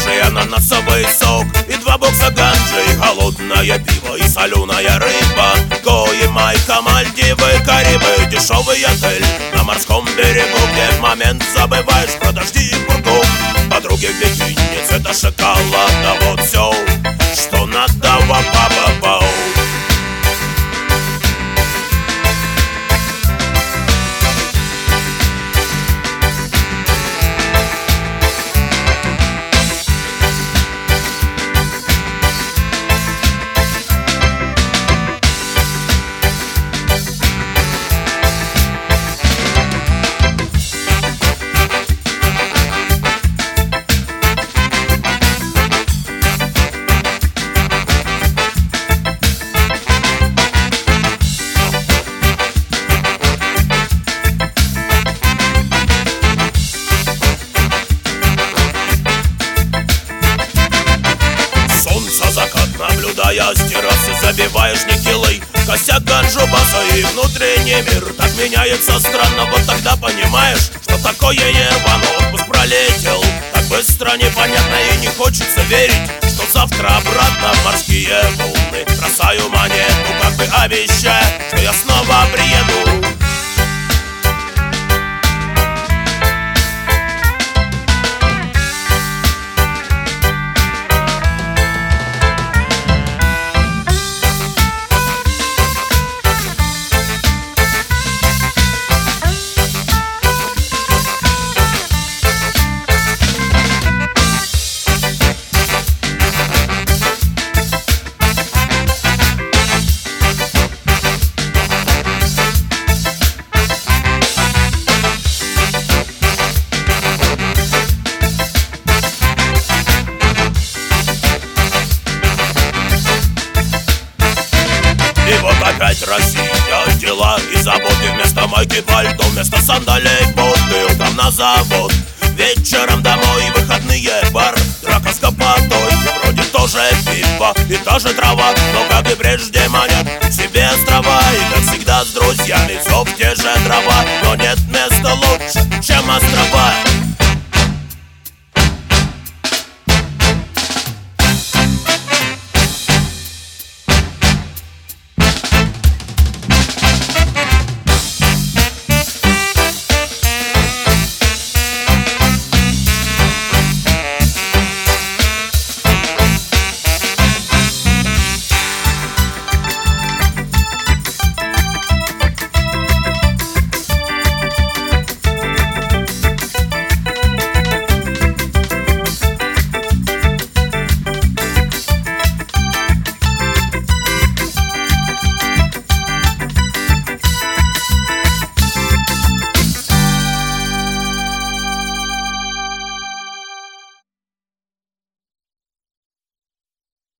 свежий ананасовый сок и 2 бокса ганджи, и холодное пиво, и соленая рыба. Гои, Майка, Мальдивы, Карибы, дешевый отель на морском берегу, где в момент забываешь про дожди и пургу. Подруги в бикини, цвета шоколада, вот все, что надо, ва-ба-ба-бау. Наблюдая с террасы, забиваешь нехилый косяк ганджу баса, и внутренний мир так меняется странно. Вот тогда понимаешь, что такое Ереван. Отпуск пролетел так быстро, непонятно, и не хочется верить, что завтра обратно в морские волны. Бросаю монету, как бы обещая, что я снова приеду. И вот опять Россия, дела и заботы. Вместо майки пальто, вместо сандалей боты. Утром на завод, вечером домой, выходные бар, драка с копотой. Вроде тоже пиво и та же трава, но как и прежде манят себе острова. И как всегда с друзьями зов те же дрова, но нет места лучше, чем острова.